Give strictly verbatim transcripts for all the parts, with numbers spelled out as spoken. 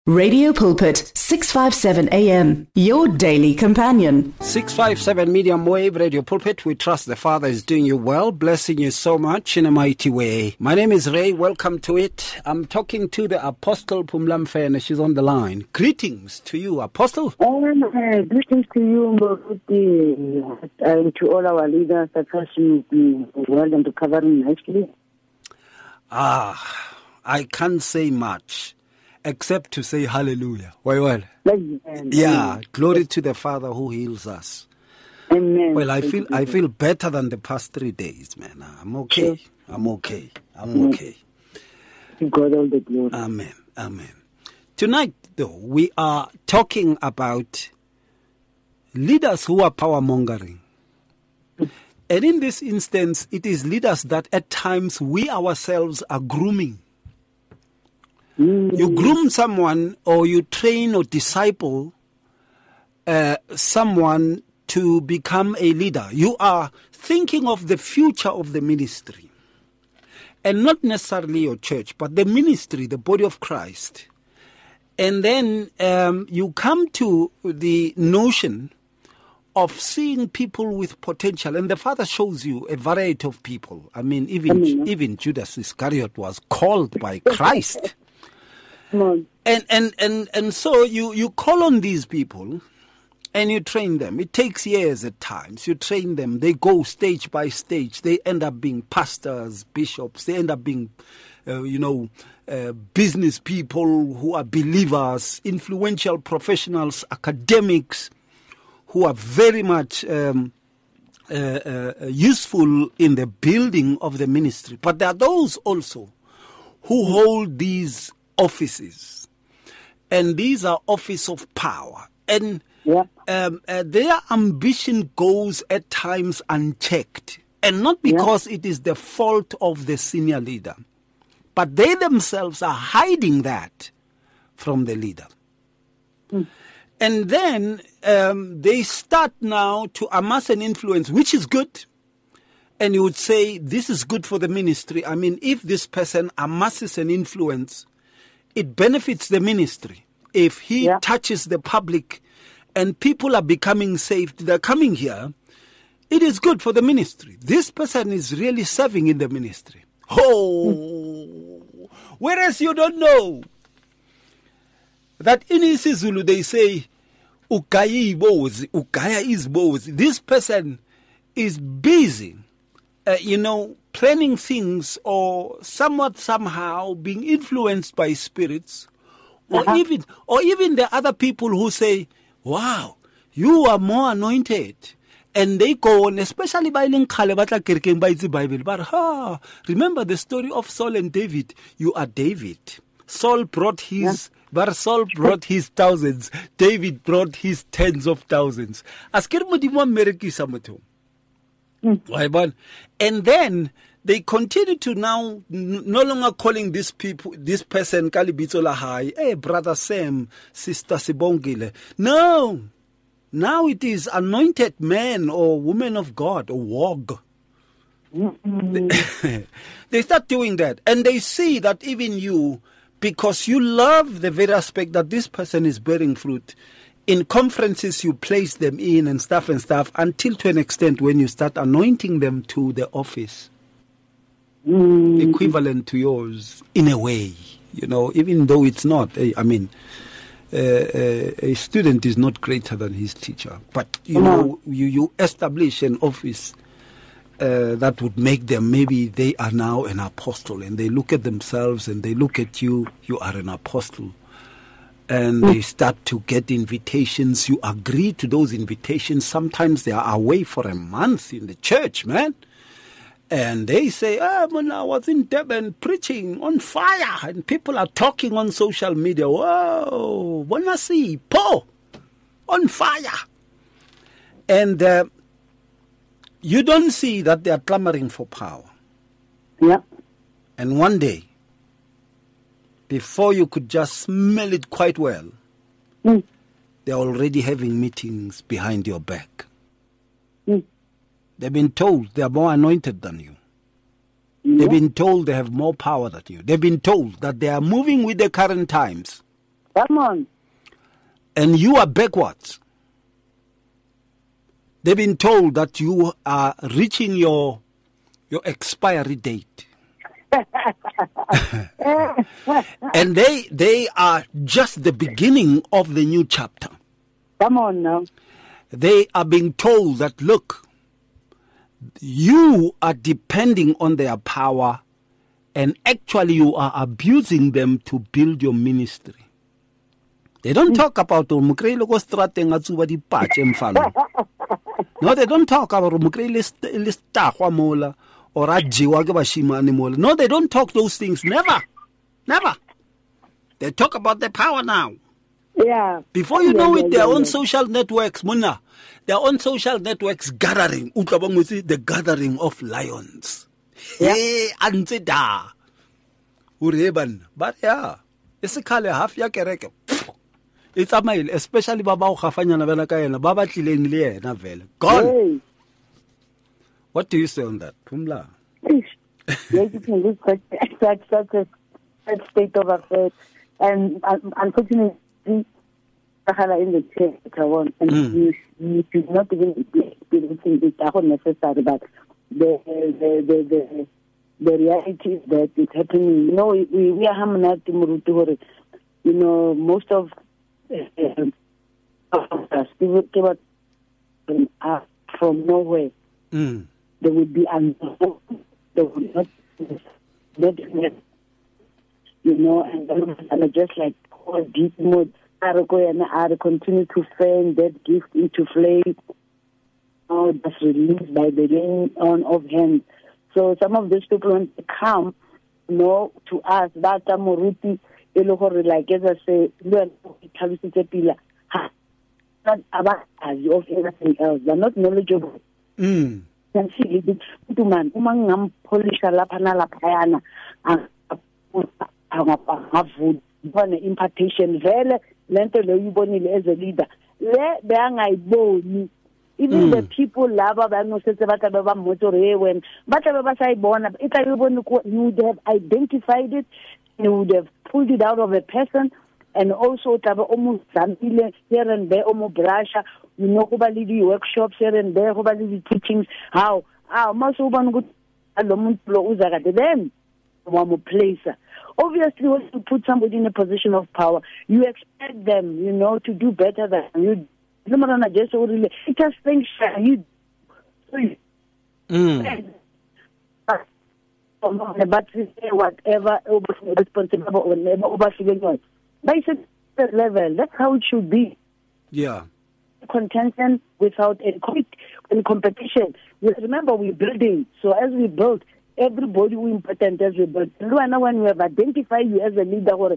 Radio Pulpit, six fifty-seven A M, your daily companion. six fifty-seven Medium Wave Radio Pulpit. We trust the Father is doing you well, blessing you so much in a mighty way. My name is Ray. Welcome to it. I'm talking to the Apostle Phumla Mfene. She's on the line. Greetings to you, Apostle. Um, uh, greetings to you, Mbokuti, and to all our leaders that are well and recovering nicely. Ah, I can't say much except to say hallelujah. Well, well. Amen. Yeah, Amen. glory to the Father who heals us. Amen. Well, I feel I feel better than the past three days, man. I'm okay. Yes. I'm okay. I'm okay. To God all the glory. Amen. Amen. Tonight, though, we are talking about leaders who are power mongering. And in this instance, it is leaders that at times we ourselves are grooming. You groom someone, or you train or disciple uh, someone to become a leader. You are thinking of the future of the ministry. And not necessarily your church, but the ministry, the body of Christ. And then um, you come to the notion of seeing people with potential. And the Father shows you a variety of people. I mean, even, even Judas Iscariot was called by Christ. And, and, and, and so you, you call on these people and you train them. It takes years at times. You train them. They go stage by stage. They end up being pastors, bishops. They end up being, uh, you know, uh, business people who are believers, influential professionals, academics who are very much um, uh, uh, useful in the building of the ministry. But there are those also who hold these offices, and these are offices of power, and yeah. um, uh, their ambition goes at times unchecked, and not because yeah. it is the fault of the senior leader, but they themselves are hiding that from the leader. Mm. And then um, they start now to amass an influence, which is good. And you would say, this is good for the ministry. I mean, if this person amasses an influence, it benefits the ministry. If he yeah. touches the public and people are becoming saved, they're coming here, it is good for the ministry. This person is really serving in the ministry. Oh, whereas you don't know that in isiZulu they say, Ukaya ibozi, Ukaya is bozi. This person is busy, uh, you know, planning things, or somewhat somehow being influenced by spirits, or uh-huh. even or even the other people who say, wow, you are more anointed. And they go on, especially by the Bible. But ha, remember the story of Saul and David. You are David. Saul brought his, yeah. but Saul brought his thousands. David brought his tens of thousands. Mm. And then they continue to now no longer calling this people, this person, Kalibitola High, hey, Brother Sam, Sister Sibongile. No. Now it is anointed man or woman of God, or wog. Mm-hmm. They start doing that. And they see that even you, because you love the very aspect that this person is bearing fruit, in conferences you place them in and stuff and stuff, until to an extent when you start anointing them to the office. Mm. Equivalent to yours, in a way. You know, even though it's not. I mean... Uh, uh, a student is not greater than his teacher, but you know, you, you establish an office uh, that would make them, maybe they are now an apostle, and they look at themselves and they look at you, you are an apostle, and they start to get invitations. You agree to those invitations. Sometimes they are away for a month in the church, man. And they say, oh, man, I was in Durban preaching on fire, and people are talking on social media. Whoa, wanna see Paul on fire. And uh, you don't see that they are clamoring for power. Yeah. And one day, before you could just smell it quite well, mm. they're already having meetings behind your back. Mm. They've been told they are more anointed than you. Yeah. They've been told they have more power than you. They've been told that they are moving with the current times. Come on. And you are backwards. They've been told that you are reaching your your expiry date. And they they are just the beginning of the new chapter. Come on now. They are being told that, look, you are depending on their power, and actually you are abusing them to build your ministry. They don't talk about the No, they don't talk about or No, they don't talk those things. Never. Never. They talk about the power now. Yeah. Before you yeah, know yeah, it, their yeah, own yeah. social social networks, Muna, their own social networks gathering. The gathering of lions. Yeah. Hey, Anzeda. Ureban. But yeah, it's a color half ya kereke. It's a mile, especially Baba Khafanya na vela kaena. Baba tlileng le na vela. Gone. Hey. What do you say on that? Pumla. Yes, you can look at such, such a such state of affairs. And um, unfortunately, in the church, and Mm. you, you should not even be thinking it's not necessary, but the, the, the, the, the reality is that it's happening. You know, we, we are Hamanat Murutu, you know, most of uh, us, people came out from, uh, from nowhere. Mm. They would be unknown. They would not, not you know, and then just like all deep mode, Arako and I continue to fan that gift into flame. Oh, that's released by the laying on of hands. So some of these people, when they come, you know, to us, that Moruti, like as I say, not about as of anything else. They're not knowledgeable. Mm. Can see it to man, umang polish lapana lapayana, and have impartation. Vele, lento lo yibonile as a leader. Le beang I boni. Even the people lava no se bata baba motore when bata baba sai bona. If I you would have identified it, you would have pulled it out of a person, and also taba almost here and there, almost brasha. You know, who bali workshops here and there, who bali teachings, how, how, most of them good, then, one place. Obviously, when you put somebody in a position of power, you expect them, you know, to do better than you. It just thinks you. Mm. But whatever, responsible, whatever, basic level, that's how it should be. Yeah. Contention without a in competition. Remember, we're building. So as we build, everybody will important as we build. When we have identified you as a leader or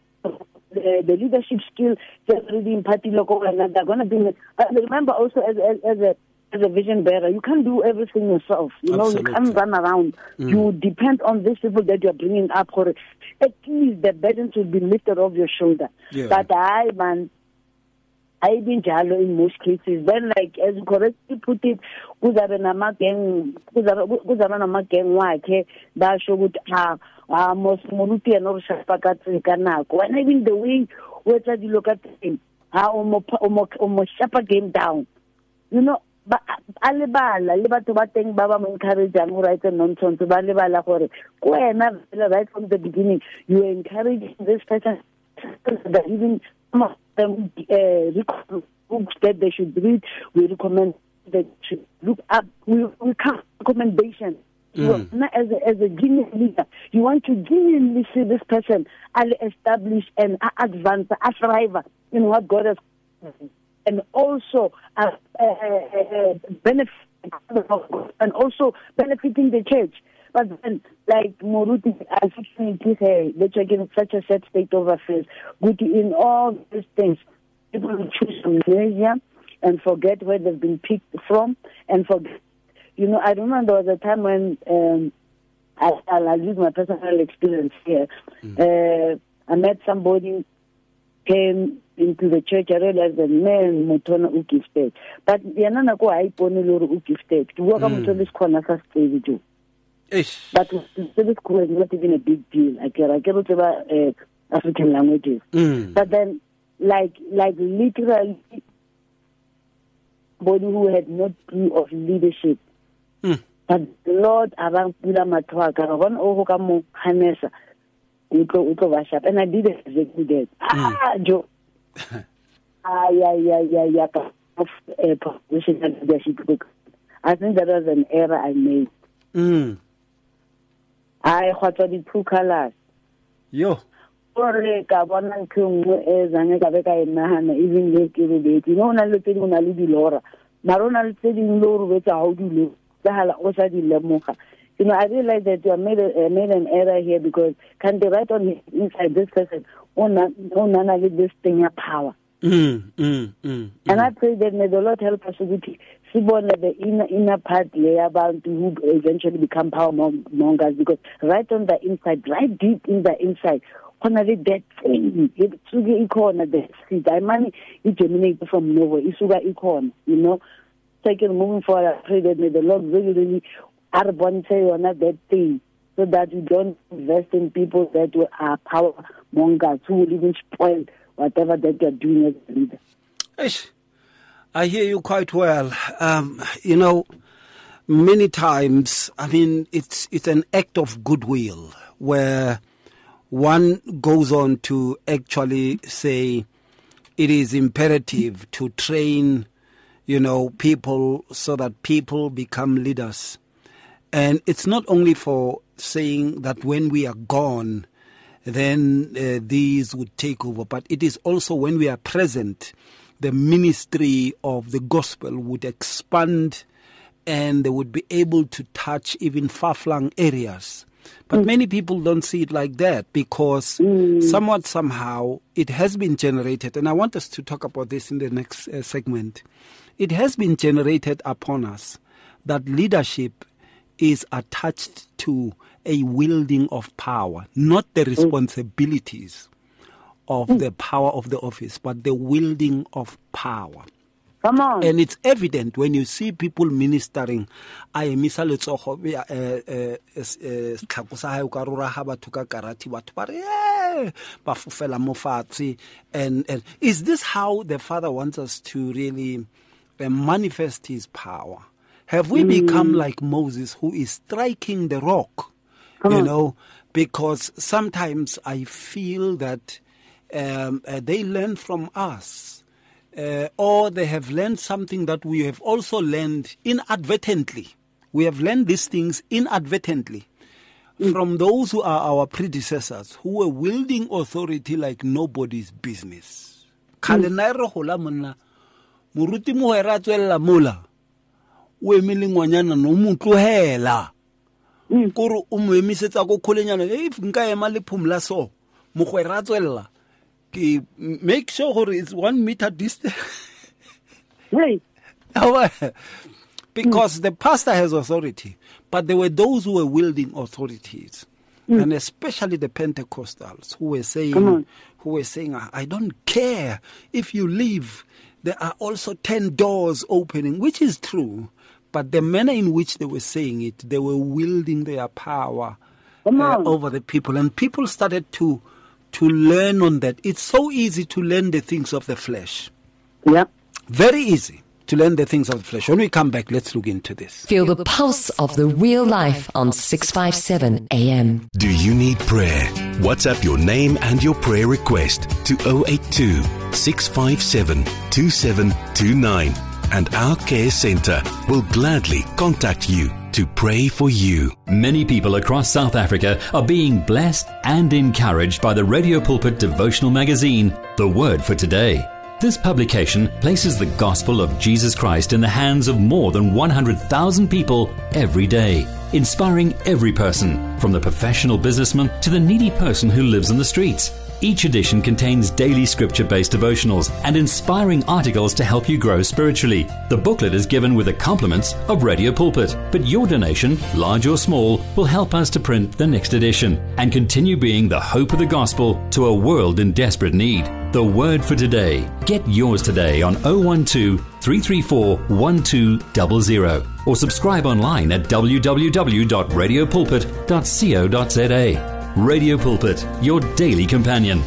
the, the leadership skill, just reading party local, and they're going to be. But remember also, as, as, as a as a vision bearer, you can't do everything yourself. You know, Absolutely. You can't run around. Mm. You depend on these people that you're bringing up. For at least the burdens will be lifted off your shoulder. Yeah. But I, man. I've been jalo in most cases. Then, like, as you correctly put it, kuzabana mageng, kuzabana mageng wakhe, that show good, ah, ah, most moruti and all shapakatri kanako. And even the way where you look at him, ah, omo, omo, omo shapa game down. You know, but alibala, libatu bateng baba mo encourage and right and nonsense, balibala kore. Kwena, right from the beginning, you encourage this person, that even some of them uh, books that they should read. We recommend that they should look up. We we come recommendation. Mm. You, as a, as a genius leader, you want to genuinely see this person establish and advance, a thrive in what God has, and also uh, uh, uh, benefit and also benefiting the church. But then, like Moruti, unfortunately, say that you're in such a sad state of affairs. Good in all these things, people will choose some measure and forget where they've been picked from, and forget. You know, I remember there was a time when um, I, I'll use my personal experience here. Mm. Uh, I met somebody came into the church. I realized that man, Mutona who gifted, but yanana ko I poni loro who gifted. To work on this corner first stage too. But this school is not even a big deal. I care. I care about African languages. Mm. But then, like, like literally, somebody who had no clue of leadership. Mm. But Lord, abang pula matwaka, one over kamo hanesa, uto uto vashap, and I did exactly that. Ah, Joe. Ah, yeah, yeah, yeah, yeah. Of a professional leadership book. I think that was an error I made. Mm. I got the two colors. Yo. Ore ka bona ntho e zane ka be ka enahana even le ke re beti no na le tedi una le dilora marona le tedi lo re betsa how di le ka hala o sa di lemoga. You know, I realize that you made a, uh, made an error here because can they write on his, inside this person ona ona na this thing of power. Mm, mm, mm, and mm. I pray that may the Lord help us with the inner inner part layer about who eventually become power mongers, because right on the inside, right deep in the inside, only that thing, it's sugar icon the seed. I mean, it germinates from nowhere. It's sugar icon, you know. So I can moving forward. I pray that may the Lord really, really arbon say or not that thing, so that we don't invest in people that are power mongers who will even spoil whatever that you're doing as a leader. Ish, I hear you quite well. Um, you know, many times, I mean, it's it's an act of goodwill where one goes on to actually say it is imperative to train, you know, people so that people become leaders. And it's not only for saying that when we are gone, then uh, these would take over. But it is also when we are present, the ministry of the gospel would expand and they would be able to touch even far-flung areas. But mm. many people don't see it like that because mm. somewhat, somehow, it has been generated. And I want us to talk about this in the next uh, segment. It has been generated upon us that leadership is attached to a wielding of power, not the responsibilities of mm. the power of the office, but the wielding of power. Come on. And it's evident when you see people ministering. I misa letsogo eh eh tlhakosa ha o ka rora ha batho ka karati batho ba re eh ba fufela mo fatshe. And and is this how the Father wants us to really uh, manifest his power? Have we mm. become like Moses, who is striking the rock? Come you on. know, because sometimes I feel that um, uh, they learn from us, uh, or they have learned something that we have also learned inadvertently. We have learned these things inadvertently mm. from those who are our predecessors, who were wielding authority like nobody's business. Mm. We milling wanyana no mutlohela koro o mo emisetsa go kholenyana if nka ema le phumla so mo go ratswella ke make sure gore it's one meter distance. Right. Because mm. the pastor has authority, but there were those who were wielding authorities, mm. and especially the Pentecostals who were saying, who were saying, I don't care if you leave. There are also ten doors opening, which is true. But the manner in which they were saying it, they were wielding their power uh, over the people. And people started to to learn on that. It's so easy to learn the things of the flesh. Yeah. Very easy to learn the things of the flesh. When we come back, let's look into this. Feel the pulse of the real life on six fifty-seven A M. Do you need prayer? WhatsApp your name and your prayer request to zero eight two, six five seven, two seven two nine. And our care center will gladly contact you to pray for you. Many people across South Africa are being blessed and encouraged by the Radio Pulpit devotional magazine, The Word for Today. This publication places the gospel of Jesus Christ in the hands of more than one hundred thousand people every day, inspiring every person, from the professional businessman to the needy person who lives on the streets. Each edition contains daily scripture-based devotionals and inspiring articles to help you grow spiritually. The booklet is given with the compliments of Radio Pulpit, but your donation, large or small, will help us to print the next edition and continue being the hope of the gospel to a world in desperate need. The Word for Today. Get yours today on zero one two, three three four, one two zero zero or subscribe online at w w w dot radio pulpit dot co dot za. Radio Pulpit, your daily companion.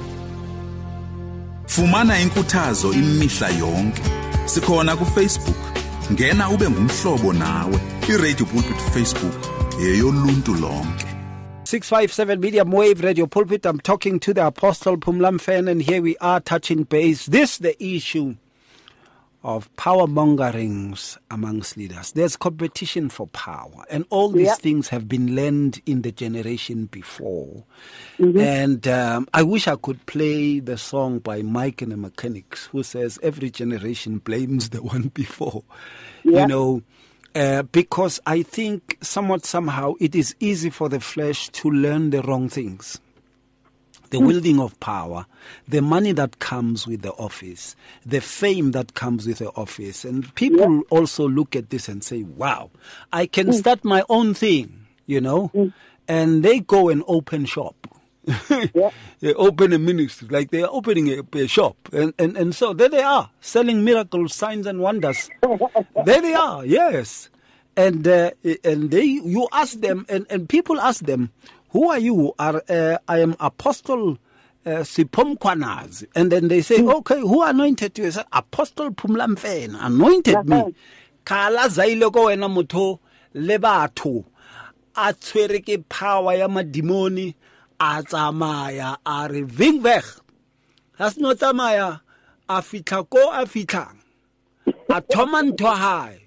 Fumana inkuthazo imihla yonke. Sikhona ku Facebook. Ngena ube ngumhlobo nawe. iRadio Pulpit Facebook yeyoluntu lonke. six five seven Medium Wave Radio Pulpit. I'm talking to the Apostle Phumla Mfene, and here we are touching base. This the issue of power mongerings amongst leaders. There's competition for power, and all these yeah. things have been learned in the generation before. Mm-hmm. And um, I wish I could play the song by Mike and the Mechanics, who says every generation blames the one before. Yeah. You know, uh, because I think somewhat somehow it is easy for the flesh to learn the wrong things. The wielding of power, the money that comes with the office, the fame that comes with the office. And people yeah. also look at this and say, wow, I can mm. start my own thing, you know, mm. and they go and open shop. yeah. They open a ministry, like they are opening a, a shop. And, and, and so there they are, selling miracles, signs and wonders. There they are, yes. And uh, and they, you ask them, and, and people ask them, who are you? Are uh, I am Apostle uh, Sipom Kwanaz. And then they say, okay, who anointed you? I say, Apostle Phumla Mfene anointed me. Kala zaile ko wena motho le batho a tshwere ke power ya madimoni a tsamaya a re ving weg. Has no tsamaya a fitla ko a fitlang. A thoma ntho hae.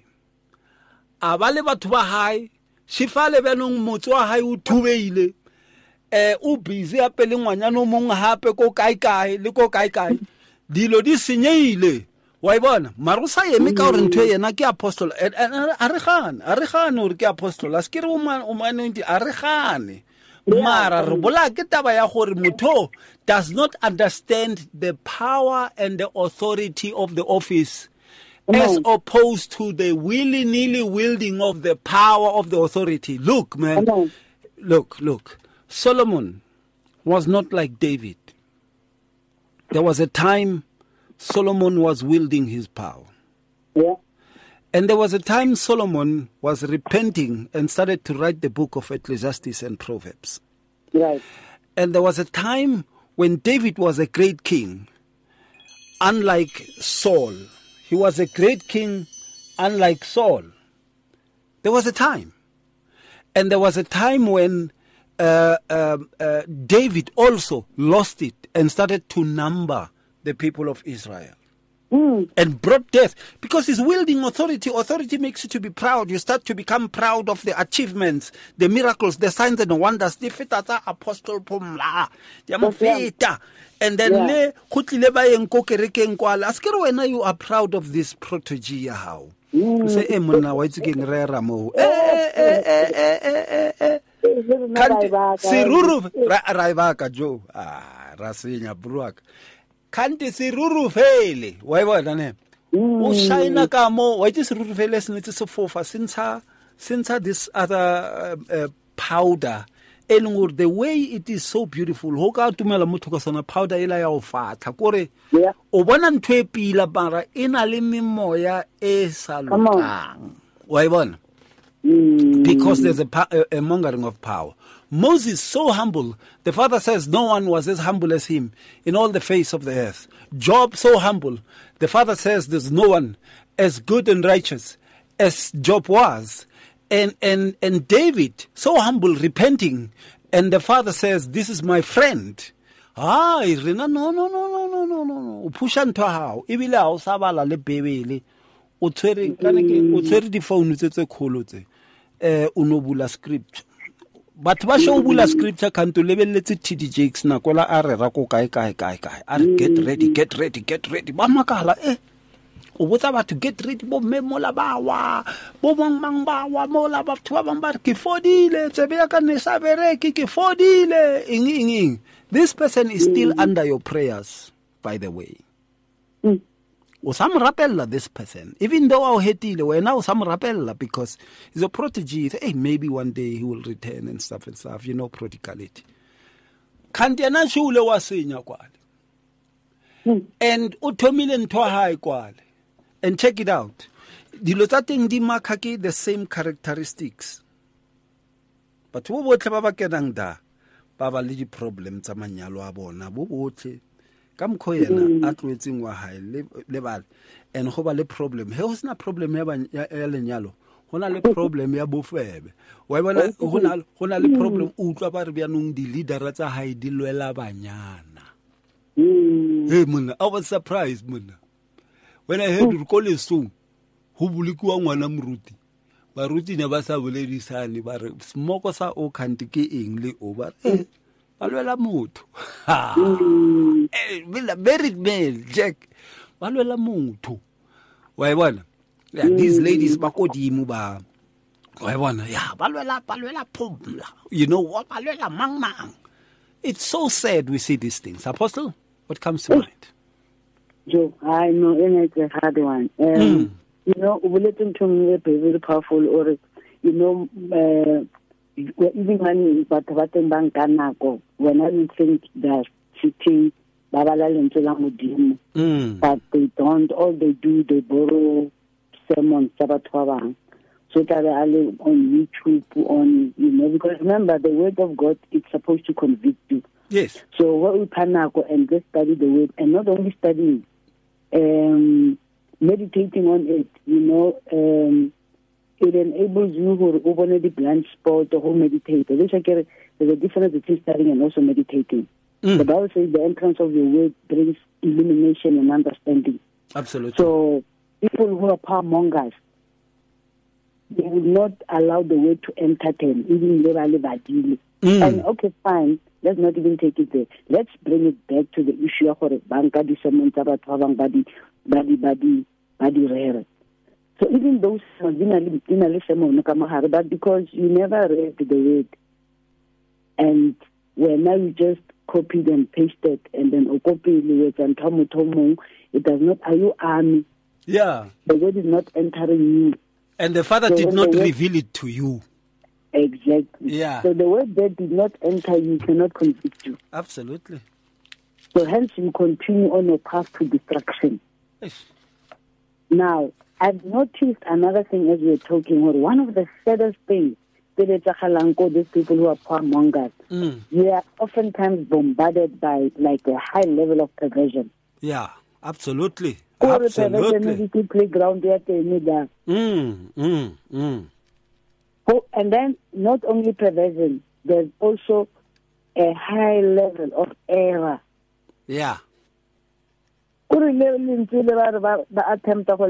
A ba le batho ba hae. Shifale benong motho wa hae o thubeile. Eh o busy a pele ngwanyana o mong hape ko kae kae le ko kae kae dilo di senyeile wa ibona marusa yeme ka hore ntwe yena ke apostle a re gane a re gane hore ke apostle a skere o man o manenti a re gane mara re bola ke taba ya gore motho does not understand the power and the authority of the office as opposed to the willy-nilly wielding of the power of the authority. Look, man, look, look. Solomon was not like David. There was a time Solomon was wielding his power. Yeah. And there was a time Solomon was repenting and started to write the book of Ecclesiastes and Proverbs. Right. And there was a time when David was a great king, unlike Saul. He was a great king, unlike Saul. There was a time. And there was a time when uh, uh, uh, David also lost it and started to number the people of Israel. Mm. And brought death. Because he's wielding authority. Authority makes you to be proud. You start to become proud of the achievements, the miracles, the signs and the wonders. The feta Apostle Phumla. And then le kutlile ba eng ko kerekeng kwala. Askere wena you are proud of this protege how. Say e monna wa itsekeng re ra mo. Eh eh eh eh eh eh. Siruru ra ba ka jo. Ah ra senya bruak. Kanti siruru fele. Wa ibona ne. O shine ka mo wa itse siruru fele sinetse se fofa sintsha sintsha this other uh, uh, powder. And the way it is so beautiful, ho ka tumela motho ka sona powder ela ya o fatha kore o bona ntwe pila bara ena le memoya e sa lokang wa ibona because there's a, a, a mongering of power. Moses so humble, the father says no one was as humble as him in all the face of the earth. Job so humble, the father says there's no one as good and righteous as Job was. And, and, and David, so humble, repenting, and the father says, this is my friend. Ah, no, no, no, no, no, no, no, no. O pusha ntwa hao, ibile ha o sabala le bebele. O tswere kaneke, o tswere di phone tse tse kholo tse. Eh, o no bula script. Batho ba sho bula script ka nto lebelletse T D Jakes na kola a re ra ko kae kae kae kae. Are get ready, get ready, get ready. Ba makala eh. O botsa batho get ready bo memola bawa bo bang bang bawa mola batho ba bang ba ke fodile tsebe ya ka ne sa bereke ke fodile ing ing ing. This person is still mm. under your prayers, by the way. Mm. O sam rapella this person, even though I hetile wena o sam rapella because he's a protege. Hey, maybe one day he will return and stuff and stuff, you know, prodigality. Kanti ana shule wa senya kwale. Mm. And uthomile ntwa hae kwale. And check it out. Dilo tsa teng di marka ke the same characteristics. But wo botle ba ba kenang da ba ba le di-problem tsa manyalo a bona bo botlhe ka mokgwa yena a tloetseng wa hae le bale and go ba le problem he go sena problem ya lenyalo go na le problem ya bofebe wa bona go na le problem o utlwa ba re bjanong di-leadera tsa hae di lwela banyana. Hey monna, I was surprised monna when I heard re ko lesong go bolokiwa ngwana moruti baruti ne ba sa boledisane ba re smoko sa o khanti ke eng le o ba eh ba lwela motho eh bila married man Jack ba lwela motho wa bona yeah, these ladies ba kodimo ba wa bona yeah ba lwela ba lwela phumla you know what ba lwela mang mang. It's so sad we see these things. Apostle, what comes to mind? Joe, I know, and it's a hard one. Um, mm. You know, we listen to me very powerful, or you know, uh, even when but what in Bankanako, when I think that city, mm. but they don't. All they do, they borrow sermons, Sabatwabang. So that are on YouTube, on, you know, because remember, the word of God, it's supposed to convict you. Yes. So what we can now go and just study the word, and not only studying, um, meditating on it, you know, um, it enables you to open the blind spot or meditate. There's a difference between studying and also meditating. Mm. The Bible says the entrance of your word brings illumination and understanding. Absolutely. So people who are power mongers, they will not allow the word to entertain, even mm. And okay, fine, let's not even take it there. Let's bring it back to the issue of banka di semonta ba twabang badi badi badi badi rare. So even those but because you never read the word, and when now you just copied and pasted, and then copy it and tomu tomu, it does not. Are you army? Yeah, the word is not entering you. And the Father so did not reveal it to you. Exactly. Yeah. So the word that did not enter you cannot convict you. Absolutely. So hence you continue on your path to destruction. Yes. Now, I've noticed another thing as we were talking. One of the saddest things, these people who are poor mongers, mm. they are oftentimes bombarded by like a high level of perversion. Yeah, absolutely. Or Absolutely. Playground there, mm, mm, mm. Oh, and then not only perversion, there's also a high level of error. Yeah. The attempt of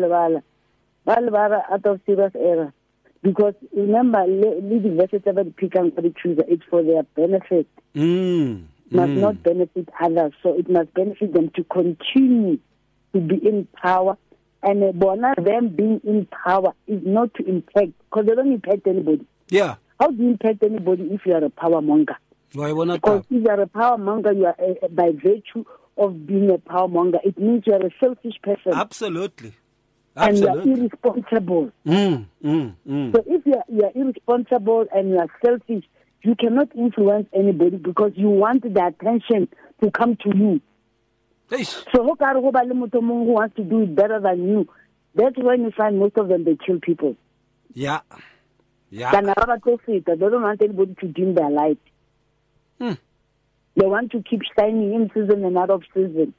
out of serious error. Because remember, leading verses seven picking for the chooser, it's for their benefit. Mm, must mm. not benefit others, so it must benefit them to continue to be in power, and uh, them being in power is not to impact, because they don't impact anybody. Yeah. How do you impact anybody if you are a power monger? Why wanna because if you are a power monger, you are uh, by virtue of being a power monger, it means you are a selfish person. Absolutely. And Absolutely. you are irresponsible. Mm, mm, mm. So if you are, you are irresponsible and you are selfish, you cannot influence anybody because you want the attention to come to you. Eish. So who wants to do it better than you? That's when you find most of them, they kill people. Yeah. Yeah. They don't want anybody to dim their light. Hmm. They want to keep shining in season and out of season.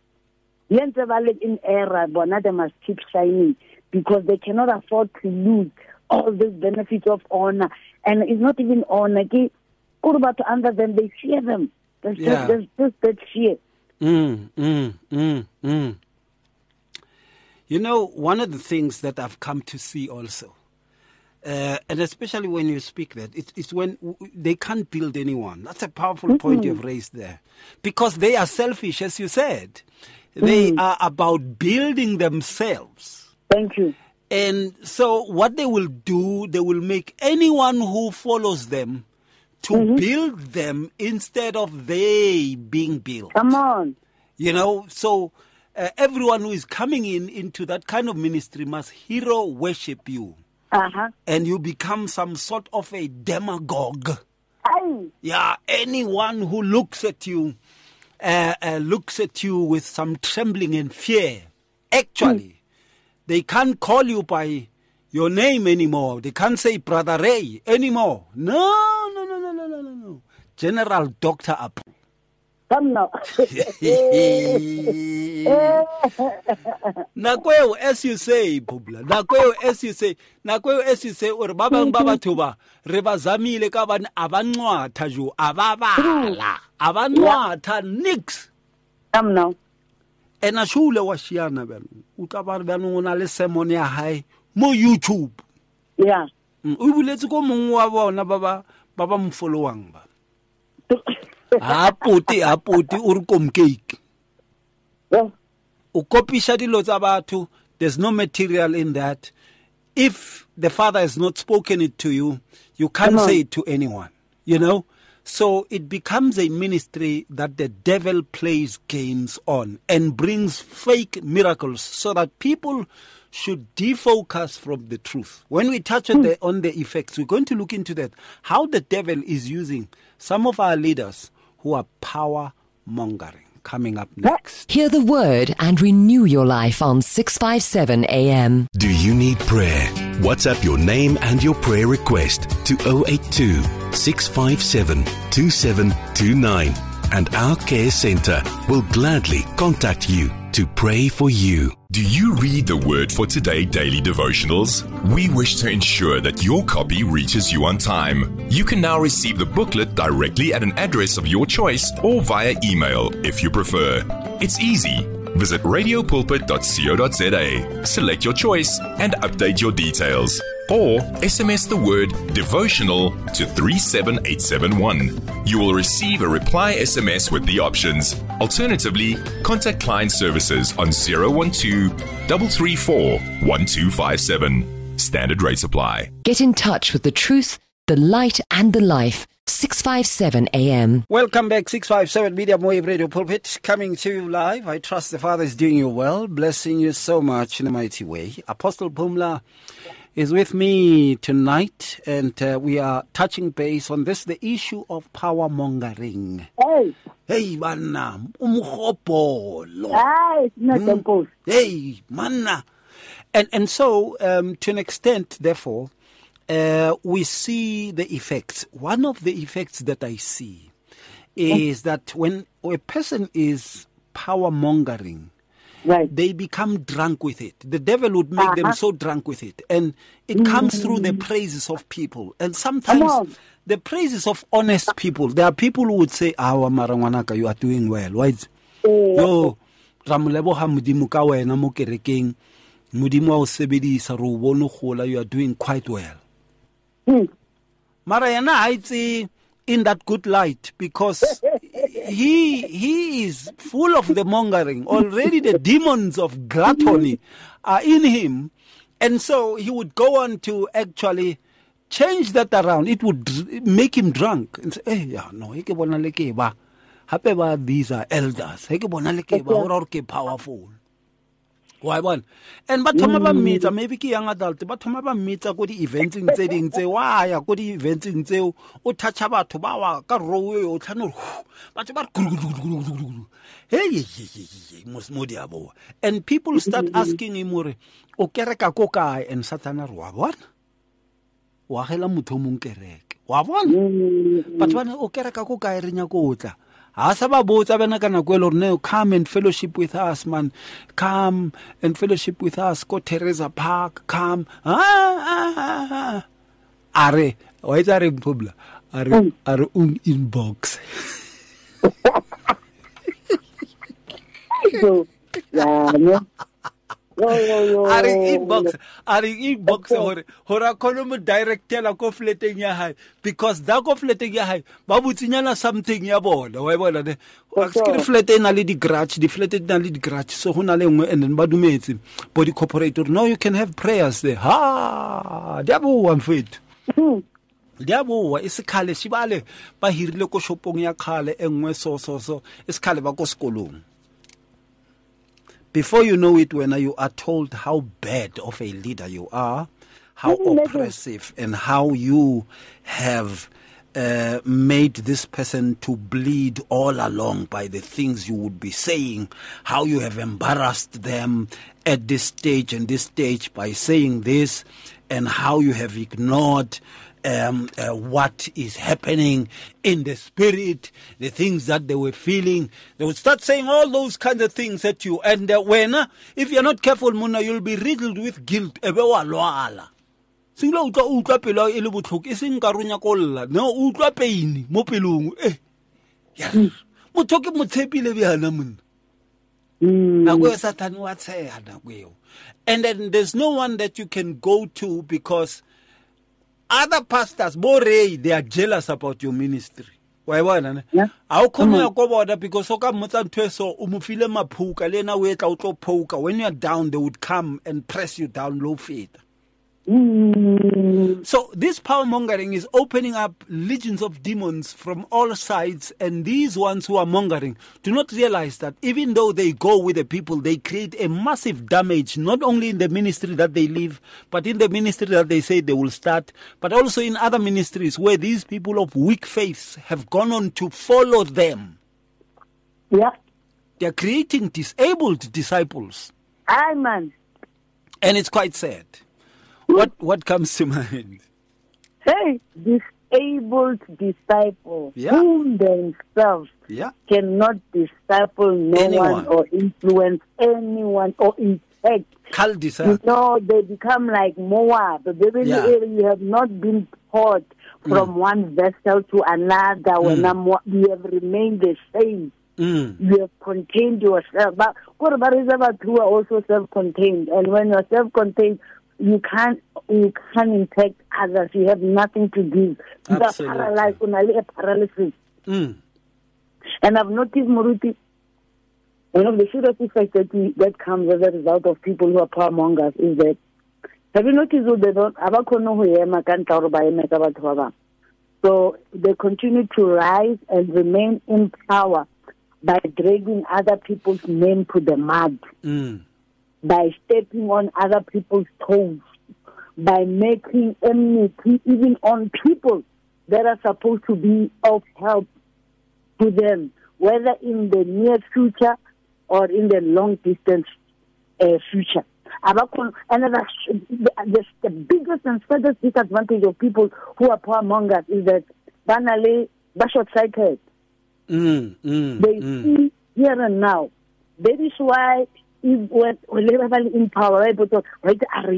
In era, but they must keep shining because they cannot afford to lose all these benefits of honor. And it's not even honor. Under them, they fear them. There's Yeah. just, there's just that fear. Mm, mm, mm, mm. You know, one of the things that I've come to see also, uh, and especially when you speak that, it, it's when w- they can't build anyone. That's a powerful mm-hmm. point you've raised there. Because they are selfish, as you said. They mm. are about building themselves. Thank you. And so what they will do, they will make anyone who follows them to mm-hmm. build them instead of they being built. Come on. You know, so uh, everyone who is coming in into that kind of ministry must hero worship you. Uh-huh. And you become some sort of a demagogue. Aye. Yeah, anyone who looks at you, uh, uh, looks at you with some trembling and fear. Actually, mm. they can't call you by your name anymore. They can't say Brother Ray anymore. No, no, no, no, no, no, no, no. General Doctor Apu. Come now. Nakweo, as you say, Publa. Nakweo, as you say. Nakweo, as you say. Or babang baba tuba. Reba zamile kaban abanwa taju ababala abanwa nix. Come now. And a shule was shiana ben. Utabar benuna le semonia high. Mo YouTube. Yeah. We will let's go mungwa na baba baba mfolowang ba. Aputi aputi urkom cake. Yeah. Ukopisha dilo tsa batho, there's no material in that. If the Father has not spoken it to you, you can't say it to anyone. You know? So it becomes a ministry that the devil plays games on and brings fake miracles so that people should defocus from the truth. When we touch on the, on the effects, we're going to look into that. How the devil is using some of our leaders who are power mongering. Coming up next. Hear the word and renew your life on six fifty-seven A M. Do you need prayer? WhatsApp your name and your prayer request to zero eight two, six five seven, two seven two nine and our care center will gladly contact you to pray for you. Do you read the Word for Today daily devotionals? We wish to ensure that your copy reaches you on time. You can now receive the booklet directly at an address of your choice or via email if you prefer. It's easy. Visit radio pulpit dot co dot za, select your choice and update your details. Or S M S the word devotional to three seven eight seven one. You will receive a reply S M S with the options. Alternatively, contact client services on zero one two, three three four, one two five seven. Standard rates apply. Get in touch with the truth, the light and the life. six fifty-seven A M. Welcome back, six fifty-seven Medium Wave Radio Pulpit, coming to you live. I trust the Father is doing you well, blessing you so much in a mighty way. Apostle Pumla is with me tonight, and uh, we are touching base on this, the issue of power mongering. Hey. Hey, manna, umhopolo. Hey, not mm. Hey, manna. And, and so, um, to an extent, therefore, Uh, we see the effects. One of the effects that I see is that when a person is power mongering, right, they become drunk with it. The devil would make uh-huh. them so drunk with it. And it mm-hmm. comes through the praises of people. And sometimes the praises of honest people. There are people who would say, Awa Marangwanaka, you are doing well. Why? Yo, Ramulebo Hamudimu ka wena mo kerekeng, Mudimu wa sebedisa ro bono gola, you are doing quite well. Hmm. Marayana hides in that good light because he he is full of the mongering. Already the demons of gluttony are in him, and so he would go on to actually change that around. It would make him drunk and say, "Hey, yeah, no, he bona leke ba, hape ba these are elders. He bona leke ba or ke powerful." Why one? And but thoma ba mitsa maybe ke young adult but thoma ba mitsa go di events tse ding tse wa ya go di events tse o toucha batho ba wa ka rowe o tlhano batho ba hey hey mosmodi abo, and people start asking him more o kereka ko kae, and satana re wa bona wa gela motho mong kereke wa bona but bana o kereka ko kae re nya ko tla. Come and fellowship with us, man. Come and fellowship with us. Go Teresa Park. Come. Ah, ah, ah, ah. Are, why is are Publa? Are, are un inbox. Yeah, no. Are inbox, are inbox or hora kono direct tela ko fleteng ya hai, because da ko fleteng ya hai ba butsinyana something ya bona wa bona ne wa skri flete na le di garage di flete na le di garage so hona le ngwe, and then ba dumetse body corporator, no, you can have prayers there. Ha diabo wa mfethu diabo wa isikhale sibale ba hirile ko shopong ya khale engwe so so so isikhale ba ko skolong. Before you know it, when you are told how bad of a leader you are, how oppressive, and how you have uh, made this person to bleed all along by the things you would be saying, how you have embarrassed them at this stage and this stage by saying this, and how you have ignored um, uh, what is happening in the spirit, the things that they were feeling. They would start saying all those kinds of things at you. And uh, when, uh, if you're not careful, Muna, you'll be riddled with guilt. Singla utla utla pelo e le botlhoko e seng karunya kolla no utla pain mo pelong eh ya motho ke motshepile bjana monna na go Satan wa tsaya na go. And then there's no one that you can go to because other pastors bore they are jealous about your ministry. Why bona ne a o khona ya go boda because o ka motsa ntwe so o mo file maphuka le na o etla o tlo phuka. When you are down they would come and press you down low feet. Mm. So this power mongering is opening up legions of demons from all sides, and these ones who are mongering do not realize that even though they go with the people, they create a massive damage, not only in the ministry that they live, but in the ministry that they say they will start, but also in other ministries where these people of weak faiths have gone on to follow them. Yeah. They're creating disabled disciples. Aye, man. And it's quite sad. What what comes to mind? Hey, disabled disciples Yeah. whom themselves Yeah. cannot disciple no Anyone. one or influence anyone or infect. Cul-de-sac. You know, they become like Moab. The Bible Yeah. says you have not been taught from one vessel to another. When I'm, you have remained the same. Mm. You have contained yourself. But what about who are also self-contained? And when you're self-contained, you can't you can't impact others. You have nothing to give. You are Absolutely. paralyzed, only a paralysis. Mm. And I've noticed, Muruti, one of the serious effects that, we, that comes as a result of people who are power mongers is that, have you noticed that they don't, so they continue to rise and remain in power by dragging other people's name to the mud. Mm. By stepping on other people's toes, by making enmity even on people that are supposed to be of help to them, whether in the near future or in the long distance uh, future. And that's the, the biggest and furthest disadvantage of people who are power mongers is that banally, they're short-sighted. Mm, mm, They mm. see here and now. That is why if when when in power, right, but right,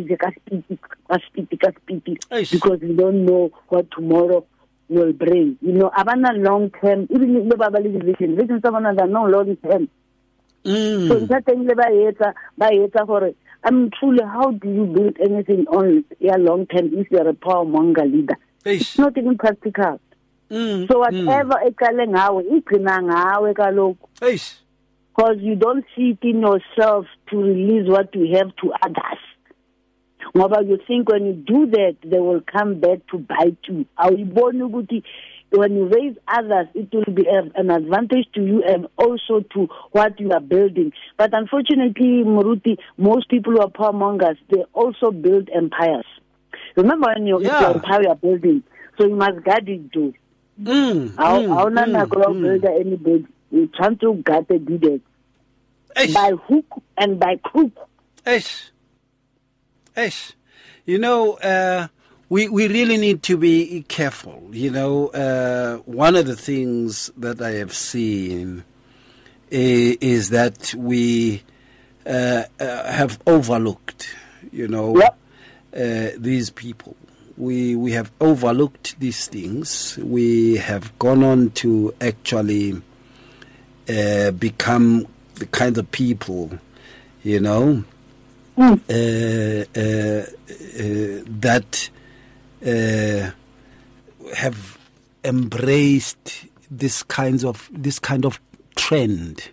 because we don't know what tomorrow will bring. You know, abana long term, even if the Bible is vision, vision someone that no long term. Mm. So that thing by eta by eta for it. I mean, truly, how do you build anything on your long term if you're a power monger leader? Eish. It's not even practical. Mm, So whatever ekale ngawe, iqina ngawe kaloku. Eish. Because you don't see it in yourself to release what you have to others. But you think when you do that, they will come back to bite you. When you raise others, it will be an advantage to you and also to what you are building. But unfortunately, Muruti, most people who are power mongers, they also build empires. Remember when you Yeah. your empire you are building, so you must guard it too. Mm, How mm, how not mm, going to mm. build anybody? You trying to guard the deed Eish. by hook and by crook. Eish. Eish. You know, uh, we, we really need to be careful. You know, uh, one of the things that I have seen is, is that we uh, uh, have overlooked, you know, Yep. uh, these people. We we have overlooked these things. We have gone on to actually uh, become the kind of people, you know, Mm. uh, uh, uh, that uh, have embraced this kinds of this kind of trend,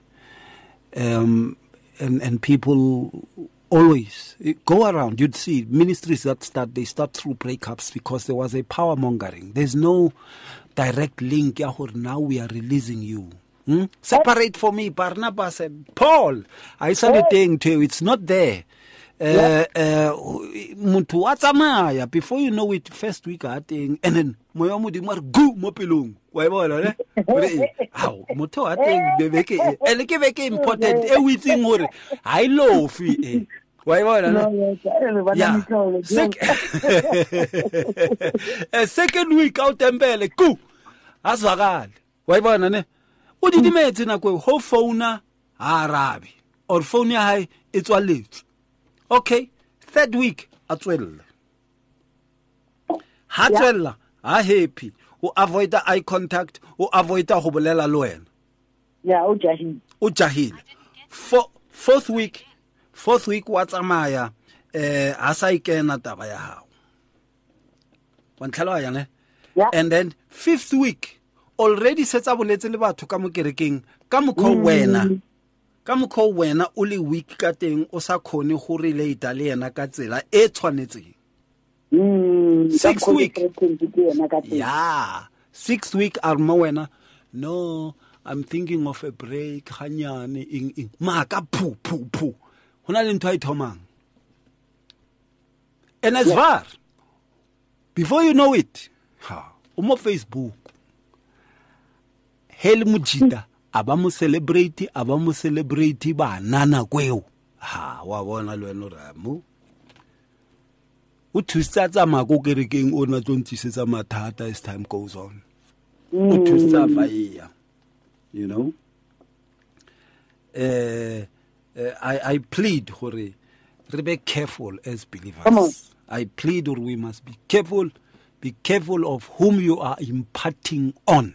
um, and and people always go around. You'd see ministries that start they start through breakups because there was a power mongering. There's no direct link. Yeah, now we are releasing you. Hmm? Separate for me, Barnabas and Paul. I said the thing to you. It's not there. Uh, uh, muntu wa tsamaya before you know it, first week a teng, and then moya modimo re gu mo pelong wa bona ne re how motho a teng de beke e le ke beke important e witseng hore ha I lofi e Why bona? No, yes, everyone Yeah. is told. Sec- a second week out tempele ku azwakala wayibona ne o didimetse nako ho phone arabi or phone ya hae e tswaletse. Okay, third week a tswella ha tswella ha happy o avoid eye contact o avoid go bolela le wena. Yeah, o jahile. O jahile. For fourth week fourth week wa tsamaya eh a sa ikena taba ya hao. Wa ntlhala ya ne? Yeah. And then fifth week already setsa boletse le batho ka mo kerekeng ka mokho wena ka mokho wena o le week ka teng o sa khone go relate le yena ka tsela e tshwanetseng. Mm, Sixth ka week. khona yena ka teng. Yeah, sixth week arma wena. No, I'm thinking of a break hanyane ing ing maka phu phu phu. Hona le ntho a ithomang. And as far before you know it, ha, umo Facebook. Hel mujita abamu celebrate abamu celebrate ba nana kweo. Ha, wa bona le wena ramu. O thusatsa mako kerekeng o na tlontšisetsa mathata as time goes on. O thusa vaya. You know? Uh, uh, I I plead gore re be careful as believers. Come on. I plead or we must be careful, be careful of whom you are imparting on.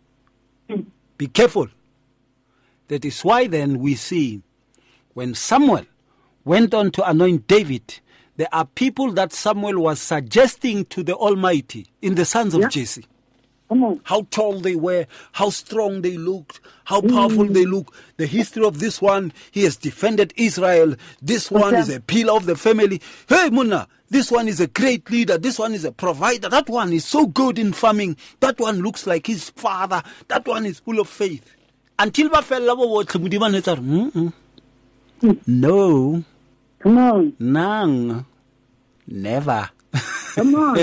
Be careful. That is why then we see when Samuel went on to anoint David, there are people that Samuel was suggesting to the Almighty in the sons of Yeah. Jesse. Come on. How tall they were, how strong they looked, how powerful they look. The history of this one, he has defended Israel. This one Okay. is a pillar of the family. Hey, Muna, this one is a great leader. This one is a provider. That one is so good in farming. That one looks like his father. That one is full of faith. Until ba fella bo botlhe modimo ne tsa re, "Mm-mm. No, Come on. nang, never." Come on.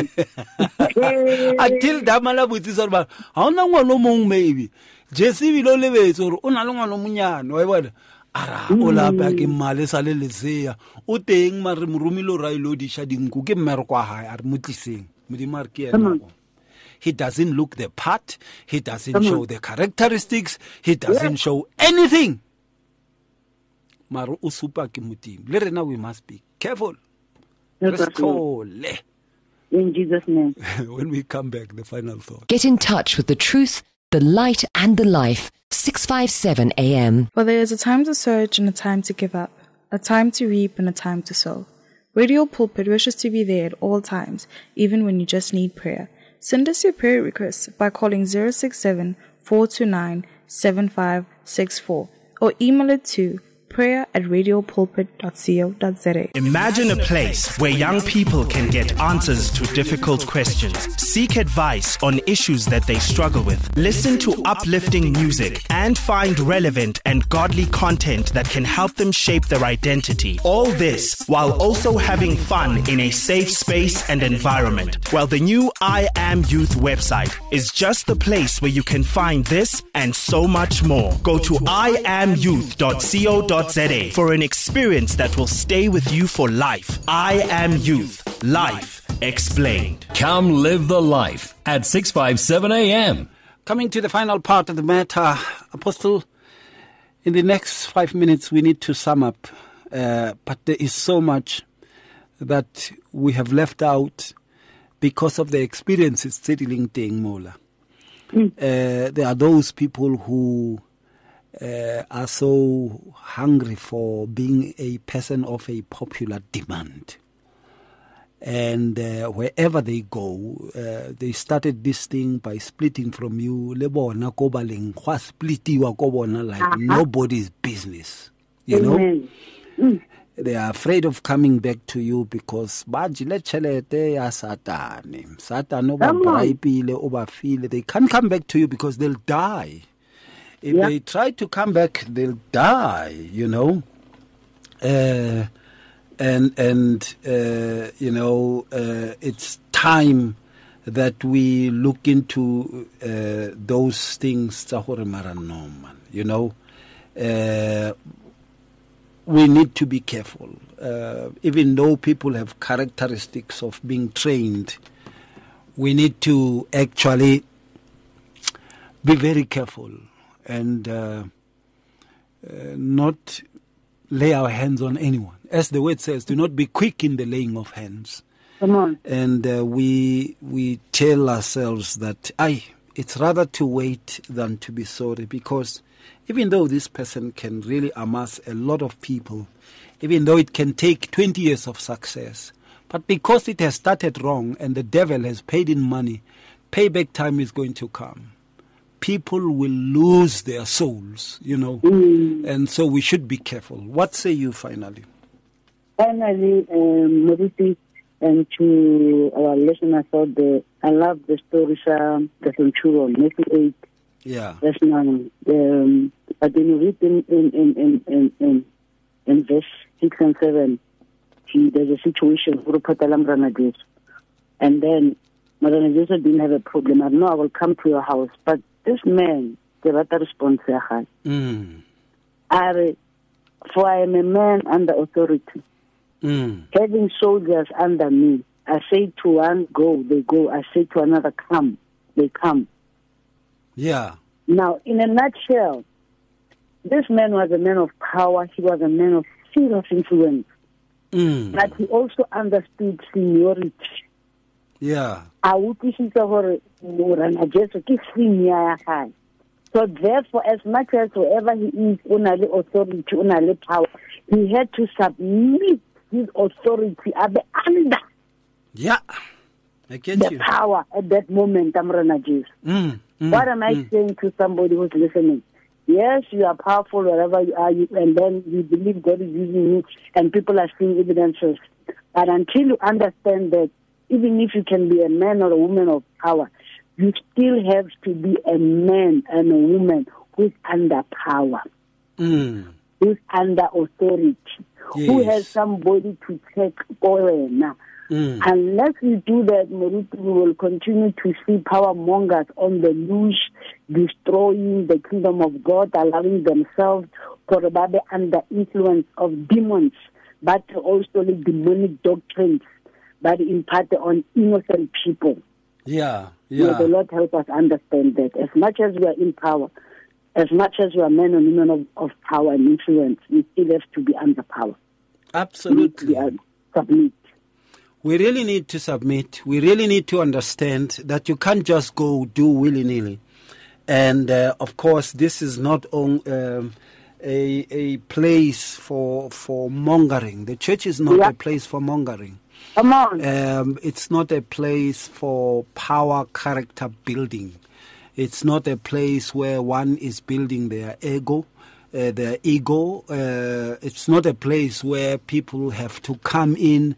Until damala botsisa ba ha ona ngwana mong maybe Jesse bile o lebetse gore o na le ngwana monyane wa bona ara o la ba ke male sa le lesea o teng mare morumilo ra ile di sha dinku ke mmere kwa hae a re motliseng modimo a re ke ena. He doesn't look the part, he doesn't Come show on. the characteristics, he doesn't show anything. Maro o supa ke modimo le rena we must be careful. Yes, Let's that's Lord. call In Jesus' name. when we come back the final thought. Get in touch with the truth, the light, and the life. six five seven A M. For there is a time to search and a time to give up, a time to reap and a time to sow. Radio Pulpit wishes to be there at all times, even when you just need prayer. Send us your prayer requests by calling zero six seven, four two nine, seven five six four or email it to prayer at radiopulpit dot co dot za. Imagine a place where young people can get answers to difficult questions, seek advice on issues that they struggle with, listen to uplifting music, and find relevant and godly content that can help them shape their identity. All this while also having fun in a safe space and environment. Well, the new I Am Youth website is just the place where you can find this and so much more. Go to i am youth dot co dot za for an experience that will stay with you for life. I Am Youth. Life explained. Come live the life at six fifty-seven A M. Coming to the final part of the matter, Apostle, in the next five minutes we need to sum up, uh, but there is so much that we have left out because of the experiences settling thing, Mola. Mm. Uh, there are those people who uh, are so hungry for being a person of a popular demand. And uh, wherever they go, uh, they started this thing by splitting from you. Lebona kobaleng kwa splitiwa kobona like nobody's business. You know, mm. They are afraid of coming back to you because bajile chelete ya satani. Satan oba braipile oba file. They can't come back to you because they'll die. If yeah. they try to come back, they'll die. You know. Uh, And, and uh, you know, uh, it's time that we look into uh, those things, you know. Uh, we need to be careful. Uh, even though people have characteristics of being trained, we need to actually be very careful and uh, uh, not lay our hands on anyone. As the word says, do not be quick in the laying of hands. Come on. And uh, we we tell ourselves that, aye, it's rather to wait than to be sorry, because even though this person can really amass a lot of people, even though it can take twenty years of success, but because it has started wrong and the devil has paid in money, payback time is going to come. People will lose their souls, you know, mm. and so we should be careful. What say you finally? Finally, um, Maurice, and to our listeners out there, I love the story of the centurion, Matthew eight. Yeah. Verse nine. Um, but then you read in, in, in, in, in, in, in verse six and seven, he, there's a situation, and then Madam Jesus didn't have a problem. I know I will come to your house, but this man, the better response, mm. I, for I am a man under authority. Mm. Having soldiers under me, I say to one, go, they go. I say to another, come, they come. Yeah. Now, in a nutshell, this man was a man of power. He was a man of serious influence. Mm. But he also understood seniority. Yeah. So therefore, as much as whoever he is, unale authority, unale power, he had to submit his authority under yeah. I get the you. power at that moment. Mm. Mm. What am I mm. saying to somebody who's listening? Yes, you are powerful wherever you are, you, and then you believe God is using you, and people are seeing evidences. But until you understand that, even if you can be a man or a woman of power, you still have to be a man and a woman who's under power, mm. who's under authority, yes. who has somebody to take over now. Mm. Unless we do that, Maurice, we will continue to see power mongers on the loose, destroying the kingdom of God, allowing themselves to be under influence of demons, but also the demonic doctrines that impart on innocent people. Yeah, yeah. May the Lord help us understand that. As much as we are in power, as much as we are men and women of, of power and influence, we still have to be under power. Absolutely. We submit. We really need to submit. We really need to understand that you can't just go do willy-nilly. And, uh, of course, this is not on, um, a, a place for for mongering. The church is not yeah. a place for mongering. Come on. Um, it's not a place for power character building. It's not a place where one is building their ego, uh, their ego. Uh, it's not a place where people have to come in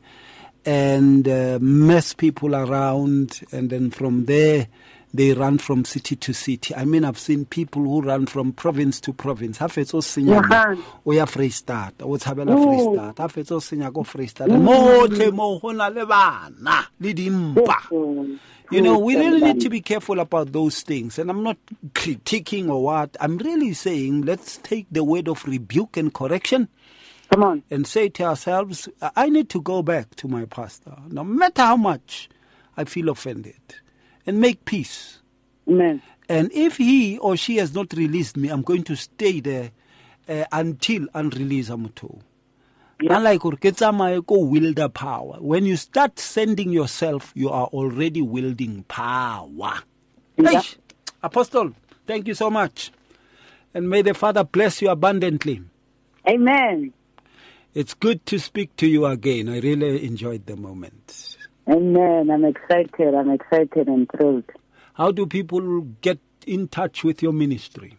and uh, mess people around, and then from there they run from city to city. I mean, I've seen people who run from province to province. Ha fetso senya o ya Freystata, o tshabela Freystata. Ha fetso senya go Freystata. Mo tle mo hona le bana le dimpa. You know, we really need to be careful about those things. And I'm not critiquing or what. I'm really saying let's take the word of rebuke and correction. Come on. And say to ourselves, I need to go back to my pastor, no matter how much I feel offended, and make peace. Amen. And if he or she has not released me, I'm going to stay there uh, until unrelease amuto. Yeah. Unlike wield the power. When you start sending yourself, you are already wielding power. Yeah. Hey, Apostle, thank you so much. And may the Father bless you abundantly. Amen. It's good to speak to you again. I really enjoyed the moment. Amen. I'm excited. I'm excited and thrilled. How do people get in touch with your ministry?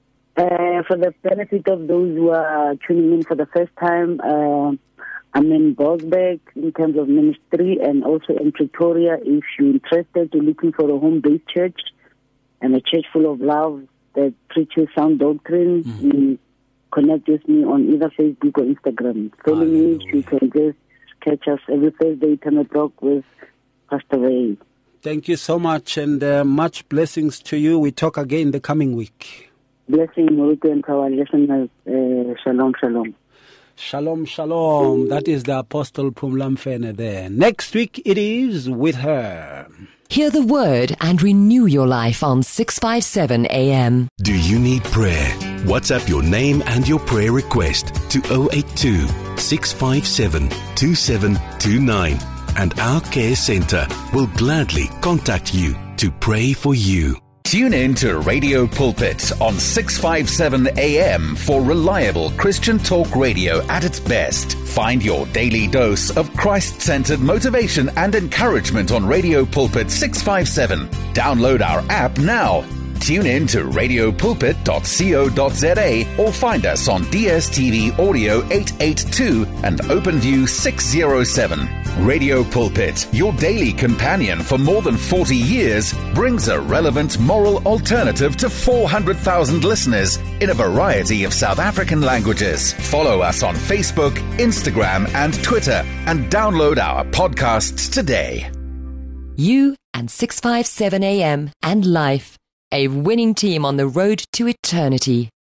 Uh, for the benefit of those who are tuning in for the first time, uh, I'm in Boksburg in terms of ministry, and also in Pretoria. If you're interested, you're looking for a home-based church and a church full of love that preaches sound doctrine, mm-hmm. you connect with me on either Facebook or Instagram. Follow me, you can just catch us every Thursday, ten o'clock with Pastor Ray. Thank you so much, and uh, much blessings to you. We talk again the coming week. Blessing, Maurice, and to our listeners. Uh, shalom, shalom. Shalom, shalom. That is the Apostle Phumla Mfene there. Next week it is with her. Hear the word and renew your life on six fifty-seven A M. Do you need prayer? WhatsApp your name and your prayer request to oh eight two, six five seven, two seven two nine and our care centre will gladly contact you to pray for you. Tune in to Radio Pulpit on six fifty-seven A M for reliable Christian talk radio at its best. Find your daily dose of Christ-centered motivation and encouragement on Radio Pulpit six fifty-seven. Download our app now. Tune in to radio pulpit dot co dot za or find us on D S T V Audio eight eighty-two and OpenView six oh seven. Radio Pulpit, your daily companion for more than forty years, brings a relevant moral alternative to four hundred thousand listeners in a variety of South African languages. Follow us on Facebook, Instagram and Twitter and download our podcasts today. You and six fifty-seven A M and Life, a winning team on the road to eternity.